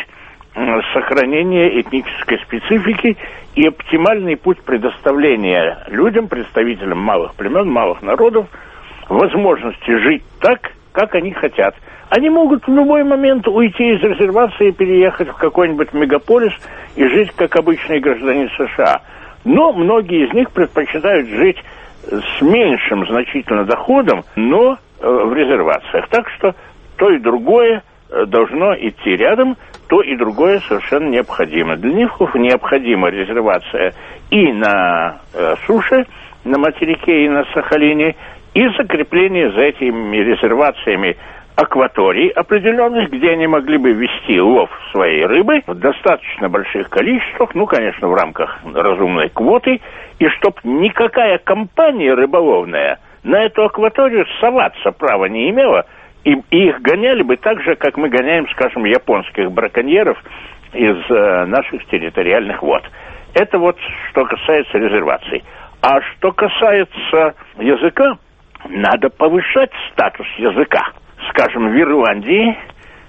сохранения этнической специфики и оптимальный путь предоставления людям, представителям малых племен, малых народов, возможности жить так, как они хотят. Они могут в любой момент уйти из резервации и переехать в какой-нибудь мегаполис и жить как обычные граждане США. Но многие из них предпочитают жить с меньшим значительно доходом, но в резервациях. Так что то и другое должно идти рядом, то и другое совершенно необходимо. Для нивхов необходима резервация и на суше, на материке и на Сахалине, и закрепление за этими резервациями акваторий определенных, где они могли бы вести лов своей рыбы в достаточно больших количествах, конечно, в рамках разумной квоты, и чтоб никакая компания рыболовная на эту акваторию соваться права не имела, и их гоняли бы так же, как мы гоняем, скажем, японских браконьеров из наших территориальных вод. Это вот что касается резерваций. А что касается языка, надо повышать статус языка. Скажем, в Ирландии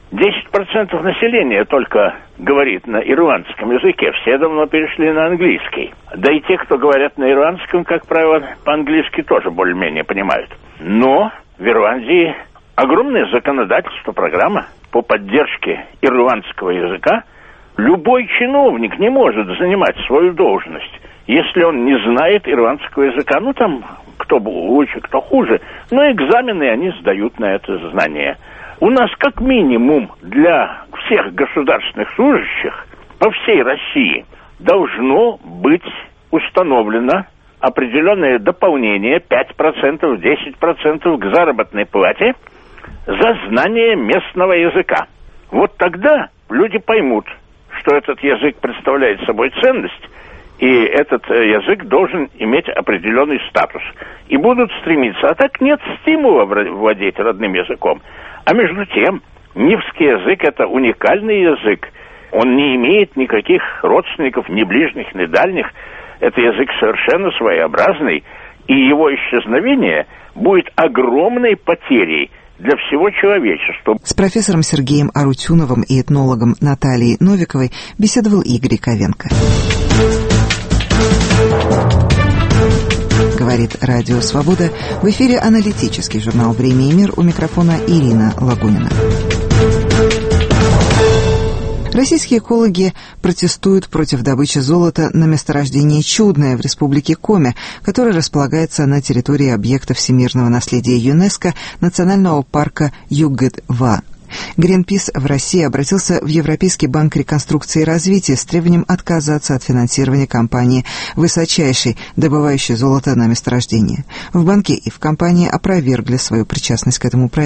10% населения только говорит на ирландском языке. Все давно перешли на английский. Да и те, кто говорят на ирландском, как правило, по-английски тоже более-менее понимают. Но в Ирландии огромное законодательство, программа по поддержке ирландского языка. Любой чиновник не может занимать свою должность, если он не знает ирландского языка. Там кто лучше, кто хуже, но экзамены они сдают на это знание. У нас как минимум для всех государственных служащих по всей России должно быть установлено определенное дополнение 5%, 10% к заработной плате за знание местного языка. Вот тогда люди поймут, что этот язык представляет собой ценность, и этот язык должен иметь определенный статус. И будут стремиться. А так нет стимула владеть родным языком. А между тем, нивский язык – это уникальный язык. Он не имеет никаких родственников, ни ближних, ни дальних. Это язык совершенно своеобразный. И его исчезновение будет огромной потерей для всего человечества. С профессором Сергеем Арутюновым и этнологом Натальей Новиковой беседовал Игорь Ковенко. Говорит Радио Свобода. В эфире аналитический журнал «Время и мир». У микрофона Ирина Лагунина. Российские экологи протестуют против добычи золота на месторождении Чудное в республике Коми, которое располагается на территории объекта всемирного наследия ЮНЕСКО национального парка Югыд-Ва. Гринпис в России обратился в Европейский банк реконструкции и развития с требованием отказаться от финансирования компании «Высочайшей», добывающей золото на месторождении. В банке и в компании опровергли свою причастность к этому проекту.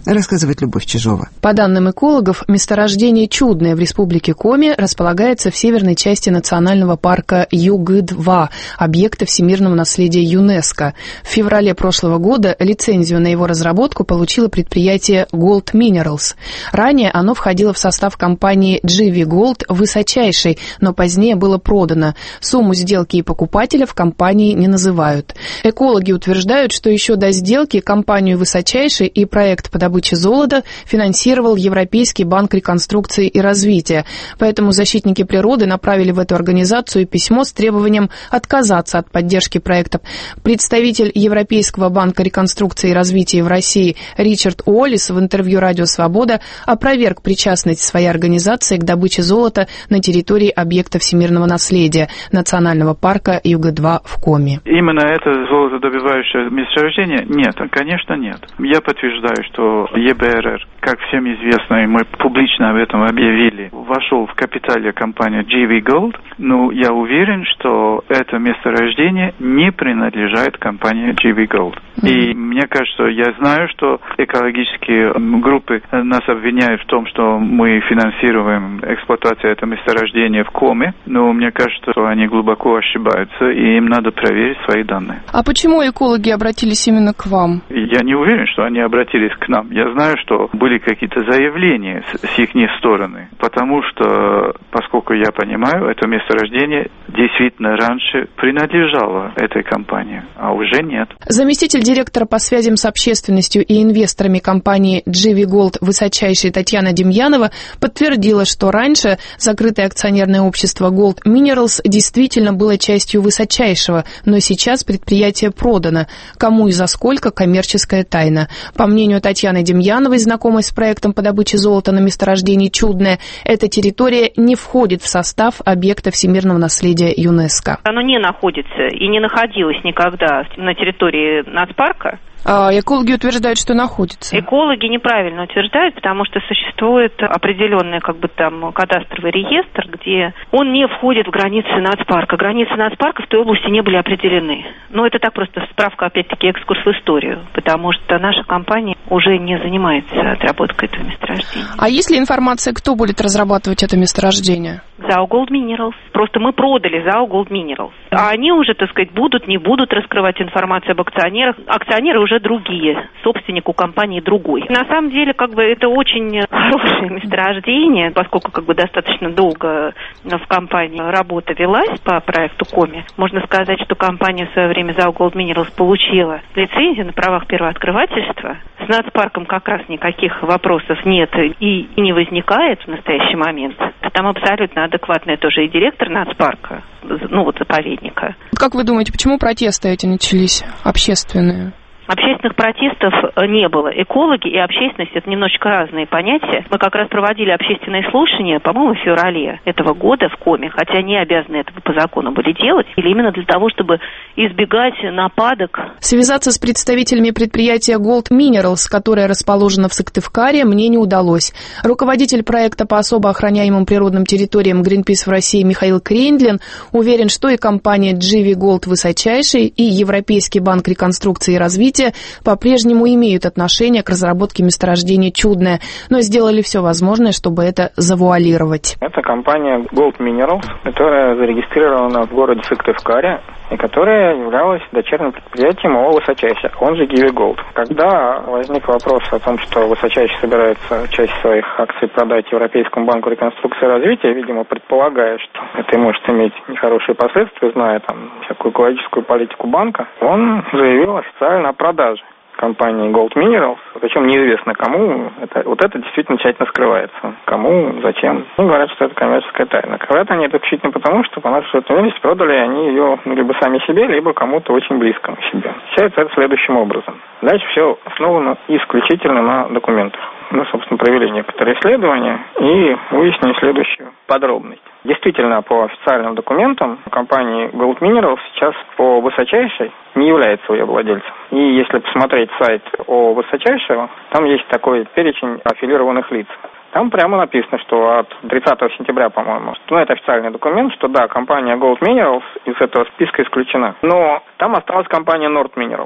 рассказывает Любовь Чижова. По данным экологов, месторождение Чудное в республике Коми располагается в северной части национального парка Югы-2, объекта всемирного наследия ЮНЕСКо. В феврале прошлого года лицензию на его разработку получило предприятие Gold Minerals. Ранее оно входило в состав компании GV Gold «Высочайший», но позднее было продано. Сумму сделки и покупателя в компании не называют. Экологи утверждают, что еще до сделки компанию «Высочайший» и проект по добыче золота финансировал Европейский банк реконструкции и развития. Поэтому защитники природы направили в эту организацию письмо с требованием отказаться от поддержки проекта. Представитель Европейского банка реконструкции и развития в России Ричард Уоллес в интервью «Радио Свобода» опроверг причастность своей организации к добыче золота на территории объекта всемирного наследия национального парка Юга-2 в Коми. Именно это золотодобывающее месторождение? Нет, конечно нет. Я подтверждаю, что ЕБРР, как всем известно, и мы публично об этом объявили, вошел в капитале компании GV Gold, но я уверен, что это месторождение не принадлежит компании GV Gold. И мне кажется, я знаю, что экологические группы нас обвиняют в том, что мы финансируем эксплуатацию этого месторождения в Коми, но мне кажется, что они глубоко ошибаются, и им надо проверить свои данные. А почему экологи обратились именно к вам? Я не уверен, что они обратились к нам. Я знаю, что были какие-то заявления с их стороны, потому что, поскольку я понимаю, это месторождение действительно раньше принадлежало этой компании, а уже нет. Заместитель директора по связям с общественностью и инвесторами компании GV Gold «Высочайший» Татьяна Демьянова подтвердила, что раньше закрытое акционерное общество Gold Minerals действительно было частью «Высочайшего», но сейчас предприятие продано. Кому и за сколько – коммерческая тайна. По мнению Татьяны Демьяновой, знакомой с проектом по добыче золота на месторождении Чудное, эта территория не входит в состав объекта всемирного наследия ЮНЕСКо. Оно не находится и не находилось никогда на территории нацпарка. Экологи утверждают, что находится. Экологи неправильно утверждают, потому что существует определенный кадастровый реестр, где он не входит в границы нацпарка. Границы нацпарка в той области не были определены. Но это так просто справка, опять-таки, экскурс в историю, потому что наша компания уже не занимается отработкой этого месторождения. А есть ли информация, кто будет разрабатывать это месторождение? ЗАО Gold Minerals. Просто мы продали ЗАО Gold Minerals. А они уже, будут, не будут раскрывать информацию об акционерах. Акционеры уже другие, собственник у компании другой. На самом деле, это очень хорошее месторождение, поскольку достаточно долго в компании работа велась по проекту Коми. Можно сказать, что компания в свое время ЗАО Gold Minerals получила лицензию на правах первооткрывательства. С нацпарком как раз никаких вопросов нет и не возникает в настоящий момент. Там абсолютно адекватный тоже и директор нацпарка, заповедника. Как вы думаете, почему протесты эти начались, общественные? Общественных протестов не было. Экологи и общественность – это немножечко разные понятия. Мы как раз проводили общественные слушания, по-моему, в феврале этого года в Коми, хотя не обязаны этого по закону были делать, или именно для того, чтобы избегать нападок. Связаться с представителями предприятия Gold Minerals, которое расположено в Сыктывкаре, мне не удалось. Руководитель проекта по особо охраняемым природным территориям Greenpeace в России Михаил Крендлин уверен, что и компания GV Gold «Высочайший», и Европейский банк реконструкции и развития по-прежнему имеют отношение к разработке месторождения Чудное, но сделали все возможное, чтобы это завуалировать. Это компания Gold Minerals, которая зарегистрирована в городе Сыктывкаре и которая являлась дочерним предприятием ООО «Высочайший», он же GV Gold. Когда возник вопрос о том, что Высочайший собирается часть своих акций продать Европейскому банку реконструкции и развития, видимо, предполагая, что это может иметь нехорошие последствия, зная всякую экологическую политику банка, он заявил официально о продаже компании Gold Minerals, причем неизвестно кому, это действительно тщательно скрывается. Кому, зачем. Говорят, что это коммерческая тайна. Говорят они это исключительно потому, что по нашей ответственности продали они ее либо сами себе, либо кому-то очень близкому себе. Получается это следующим образом. Дальше все основано исключительно на документах. Мы, собственно, провели некоторые исследования и выяснили следующую подробность. Действительно, по официальным документам компании Gold Minerals сейчас по Высочайшей не является ее владельцем. И если посмотреть сайт о Высочайшего, там есть такой перечень аффилированных лиц. Там прямо написано, что от 30 сентября, по-моему, это официальный документ, что да, компания Gold Minerals из этого списка исключена. Но там осталась компания Nord Minerals.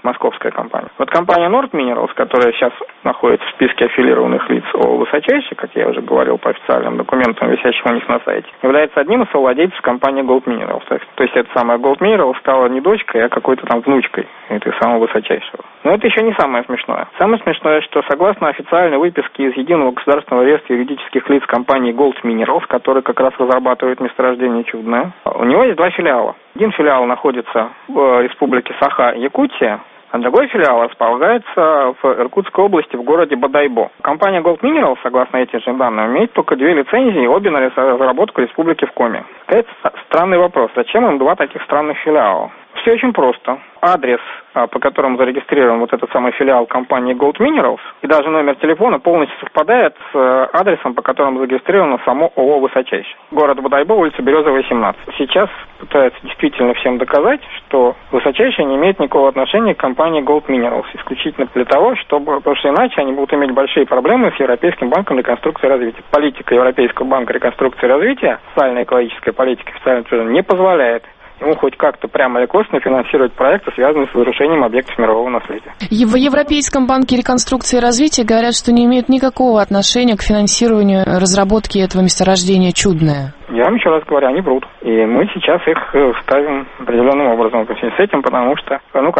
московская компания. Вот компания Nord Minerals, которая сейчас находится в списке аффилированных лиц ООО «Высочайший», как я уже говорил по официальным документам, висящим у них на сайте, является одним из совладельцев компании Gold Minerals. То есть эта самая Gold Minerals стала не дочкой, а какой-то там внучкой этой самого Высочайшего. Но это еще не самое смешное. Самое смешное, что согласно официальной выписке из Единого государственного реестра юридических лиц компании Gold Minerals, который как раз разрабатывает месторождение Чудное, у него есть два филиала. Один филиал находится в республике Саха-Якутия, а другой филиал располагается в Иркутской области в городе Бодайбо. Компания Gold Minerals, согласно этим же данным, имеет только 2 лицензии, обе на разработку республики в Коми. Это странный вопрос. Зачем им 2 таких странных филиала? Все очень просто. Адрес, по которому зарегистрирован вот этот самый филиал компании Gold Minerals, и даже номер телефона полностью совпадает с адресом, по которому зарегистрировано само ООО «Высочайший». Город Бодайбо, улица Березовая, 17. Сейчас пытаются действительно всем доказать, что «Высочайший» не имеет никакого отношения к компании Gold Minerals, исключительно для того, потому что иначе они будут иметь большие проблемы с Европейским банком реконструкции и развития. Политика Европейского банка реконструкции и развития, социально-экологическая политика официально не позволяет ему хоть как-то прямо или косвенно финансировать проекты, связанные с разрушением объектов мирового наследия. В Европейском банке реконструкции и развития говорят, что не имеют никакого отношения к финансированию разработки этого месторождения Чудное. Я вам еще раз говорю, они врут. И мы сейчас их ставим определенным образом с этим, потому что,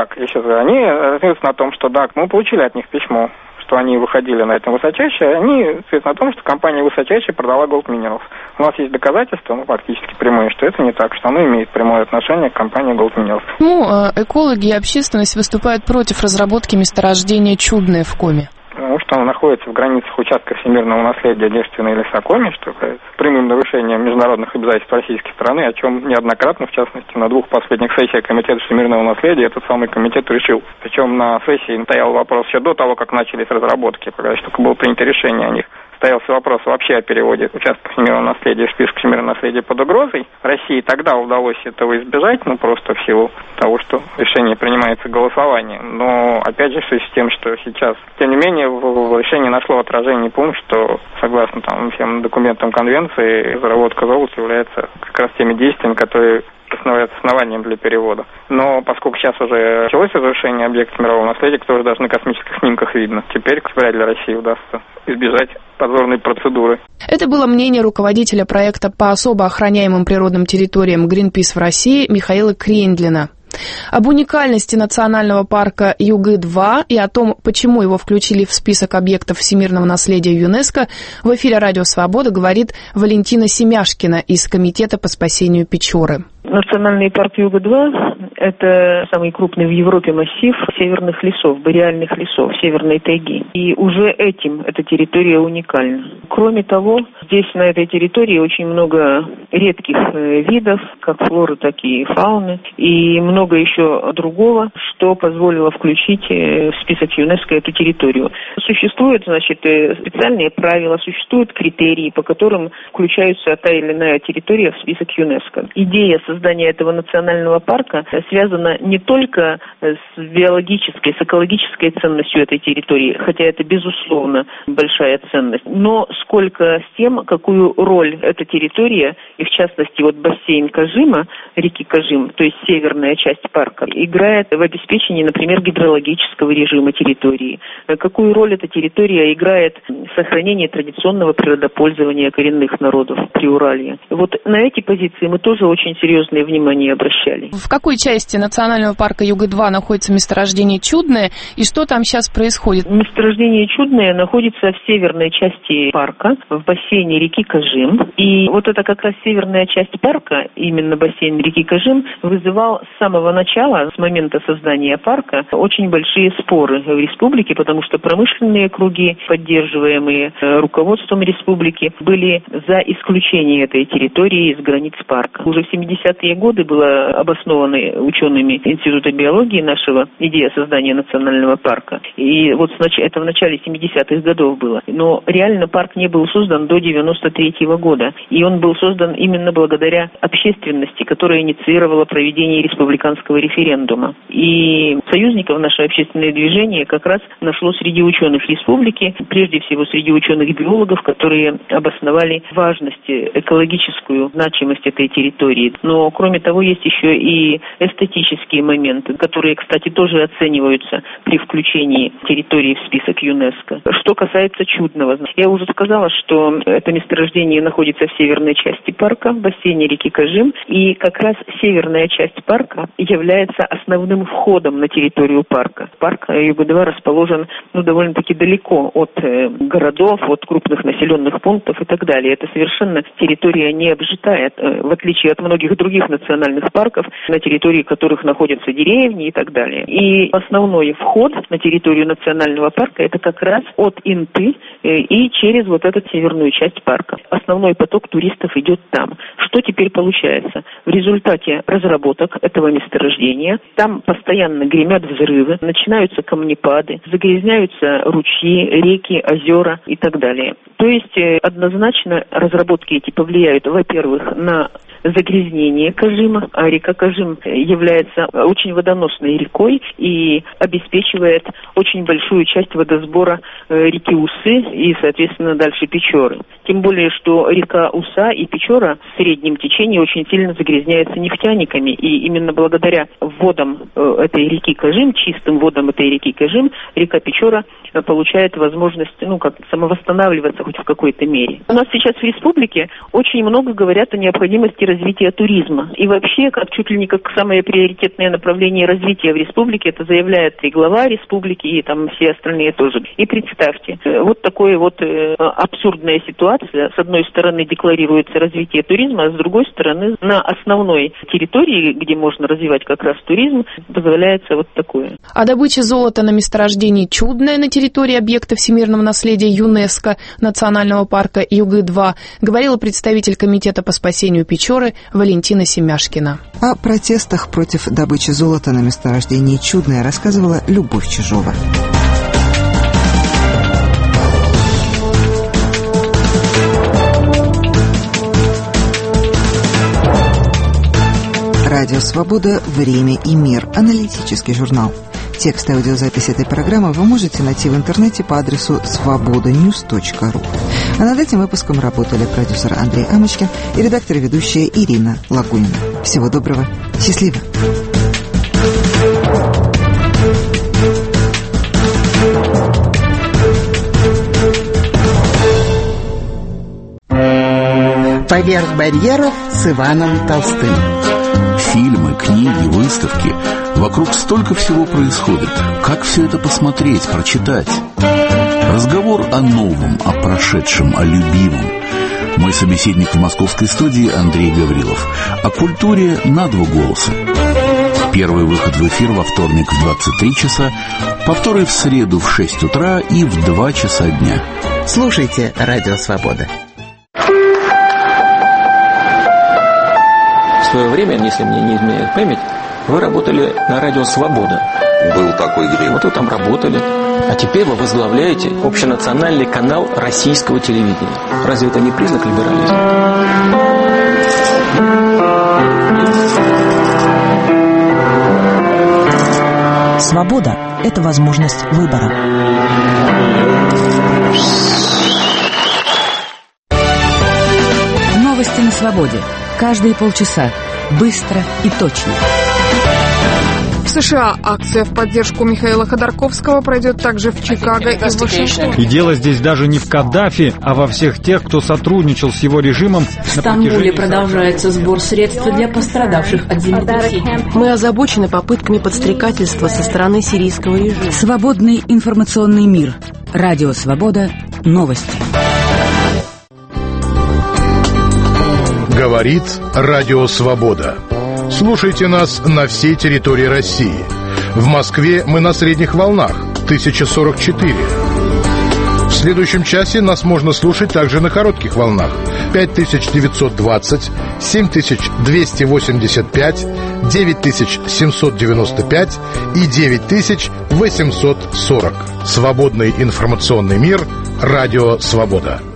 они ответствуют на том, что да, мы получили от них письмо, что они выходили на этом Высочайшее, они ответствуют на том, что компания Высочайшая продала Gold Minerals. У нас есть доказательства, фактически прямые, что это не так, что оно имеет прямое отношение к компании Gold Minerals. Экологи и общественность выступают против разработки месторождения Чудное в Коми. Потому что оно находится в границах участка всемирного наследия девственные леса Коми, что является прямым нарушением международных обязательств российской страны, о чем неоднократно, в частности, на 2 последних сессиях Комитета всемирного наследия этот самый комитет решил. Причем на сессии стоял вопрос еще до того, как начались разработки, когда только было принято решение о них. Стоялся вопрос вообще о переводе участков всемирного наследия в список всемирного наследия под угрозой. России тогда удалось этого избежать, просто в силу того, что решение принимается голосованием. Но, опять же, в связи с тем, что сейчас, тем не менее, в решении нашло отражение пункт, что, согласно всем документам конвенции, разработка золота является как раз теми действиями, которые становятся основанием для перевода. Но поскольку сейчас уже началось разрушение объектов мирового наследия, которые даже на космических снимках видно, теперь вряд ли России удастся избежать позорной процедуры. Это было мнение руководителя проекта по особо охраняемым природным территориям Greenpeace в России Михаила Крендлина. Об уникальности национального парка Югы-2 и о том, почему его включили в список объектов всемирного наследия ЮНЕСКО, в эфире «Радио Свобода» говорит Валентина Семяшкина из Комитета по спасению Печоры. Национальный парк Юга-2 – это самый крупный в Европе массив северных лесов, бореальных лесов, северной тайги. И уже этим эта территория уникальна. Кроме того, здесь на этой территории очень много редких видов, как флоры, так и фауны, и много еще другого, что позволило включить в список ЮНЕСКО эту территорию. Существуют, специальные правила, существуют критерии, по которым включаются та или иная территория в список ЮНЕСКо. Идея создания этого национального парка связана не только с биологической, с экологической ценностью этой территории, хотя это, безусловно, большая ценность, но сколько с тем, какую роль эта территория, и в частности бассейн Кажима, реки Кажим, то есть северная часть парка, играет в обеспечении, например, гидрологического режима территории. Какую роль эта территория играет в сохранении традиционного природопользования коренных народов Приуралья. На эти позиции мы тоже очень серьезное внимание обращали. В какой части национального парка Юга-2 находится месторождение Чудное и что там сейчас происходит? Месторождение Чудное находится в северной части парка, в бассейне реки Кажим. И это как раз северная часть парка, именно бассейн реки Кажим, вызывал с самого начала, с момента создания парка, очень большие споры в республике, потому что промышленные круги, поддерживаемые руководством республики, были за исключение этой территории из границ парка. Уже в 70-е годы была обоснована учеными Института биологии нашего идея создания национального парка. И это в начале 70-х годов было. Но реально парк не был создан до 93-го года. И он был создан именно благодаря общественности, которая инициировала проведение республиканского референдума. И союзников наше общественное движение как раз нашло среди ученых республики, прежде всего среди ученых-биологов, которые обосновали важность, экологическую значимость этой территории. Но Но, кроме того, есть еще и эстетические моменты, которые, кстати, тоже оцениваются при включении территории в список ЮНЕСКО. Что касается Чудного, я уже сказала, что это месторождение находится в северной части парка, в бассейне реки Кожим, и как раз северная часть парка является основным входом на территорию парка. Парк ЮГ-2 расположен довольно-таки далеко от городов, от крупных населенных пунктов и так далее. Это совершенно территория не обжитая, в отличие от многих других национальных парков, на территории которых находятся деревни и так далее. И основной вход на территорию национального парка это как раз от Инты и через вот эту северную часть парка. Основной поток туристов идет там. Что теперь получается? В результате разработок этого месторождения там постоянно гремят взрывы, начинаются камнепады, загрязняются ручьи, реки, озера и так далее. То есть однозначно разработки эти повлияют, во-первых, на загрязнение Кожима, а река Кожим является очень водоносной рекой и обеспечивает очень большую часть водосбора реки Усы и, соответственно, дальше Печоры. Тем более, что река Уса и Печора в среднем течении очень сильно загрязняются нефтяниками, и именно благодаря водам этой реки Кожим, чистым водам этой реки Кожим, река Печора получает возможность, самовосстанавливаться хоть в какой-то мере. У нас сейчас в республике очень много говорят о необходимости развития туризма. И вообще, как чуть ли не как самое приоритетное направление развития в республике, это заявляет и глава республики, и там все остальные тоже. И представьте, вот такая вот абсурдная ситуация. С одной стороны декларируется развитие туризма, а с другой стороны на основной территории, где можно развивать как раз туризм, позволяется вот такое. О добыче золота на месторождении Чудное на территории объекта всемирного наследия ЮНЕСКО Национального парка ЮГ-2 говорила представитель Комитета по спасению Печоры Валентина Семяшкина. О протестах против добычи золота на месторождении Чудное рассказывала Любовь Чижова. Радио «Свобода. Время и мир». Аналитический журнал. Текст и аудиозапись этой программы вы можете найти в интернете по адресу svobodanews.ru. А над этим выпуском работали продюсер Андрей Амочкин и редактор и ведущая Ирина Лагунина. Всего доброго. Счастливо. «Поверх барьеров» с Иваном Толстым. Фильмы, книги, выставки. Вокруг столько всего происходит. Как все это посмотреть, прочитать? Разговор о новом, о прошедшем, о любимом. Мой собеседник в московской студии Андрей Гаврилов. О культуре на два голоса. Первый выход в эфир во вторник в 23 часа, повторы в среду в 6 утра и в 2 часа дня. Слушайте «Радио Свобода». В свое время, если мне не изменяет память, вы работали на радио «Свобода». Был такой грех. Вот вы там работали. А теперь вы возглавляете общенациональный канал российского телевидения. Разве это не признак либерализма? Свобода – это возможность выбора. Новости на свободе. Каждые полчаса. Быстро и точно. В США акция в поддержку Михаила Ходорковского пройдет также в Чикаго и в Вашингтоне. И дело здесь даже не в Каддафи, а во всех тех, кто сотрудничал с его режимом. В Стамбуле продолжается сбор средств для пострадавших от землетрясения. Мы озабочены попытками подстрекательства со стороны сирийского режима. Свободный информационный мир. Радио «Свобода». Новости. Говорит Радио Свобода. Слушайте нас на всей территории России. В Москве мы на средних волнах 1044. В следующем часе нас можно слушать также на коротких волнах 5920, 7285, 9795 и 9840. Свободный информационный мир. Радио Свобода.